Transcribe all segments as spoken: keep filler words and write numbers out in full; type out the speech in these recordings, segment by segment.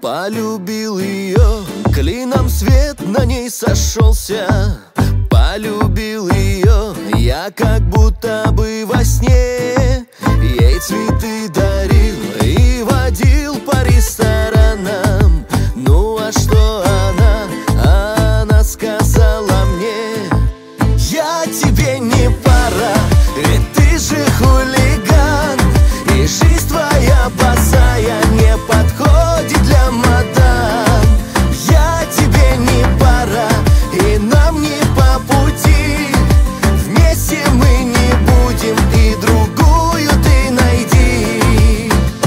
Полюбил ее, клином свет на ней сошелся. Полюбил ее, я как будто бы во сне. Ей цветы дарил и водил по ресторанам. Ну а что она? Она сказала мне: я тебе не пара, ведь ты же хулиган. И жизнь твоя босая не подходит для мадам. Я тебе не пара, и нам не по пути. Вместе мы не будем, и другую ты найди.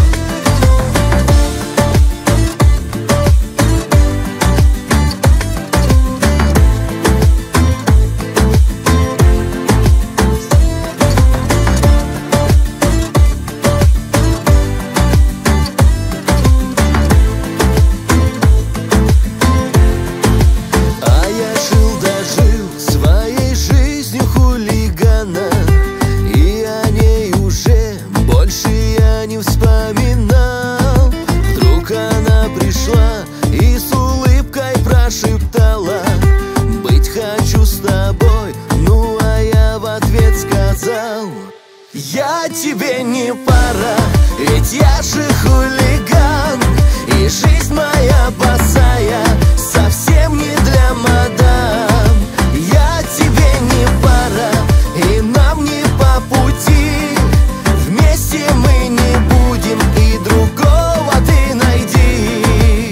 Не вспоминал. Вдруг она пришла и с улыбкой прошептала: быть хочу с тобой. Ну а я в ответ сказал: я тебе не пара, ведь я же хулиган. И жизнь моя босая совсем не для мадам. Я тебе не пара, и нам не по пути. Вместе мы не будем, и другого ты найди.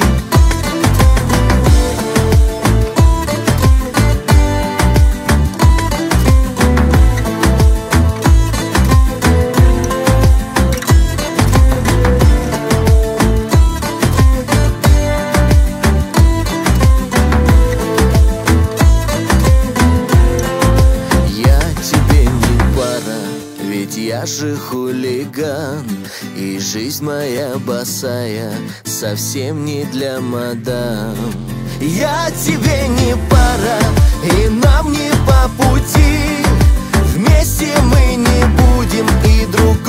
Я тебе не пара, ведь я же хулиган. И жизнь моя босая совсем не для мадам. Я тебе не пара, и нам не по пути. Вместе мы не будем, и друг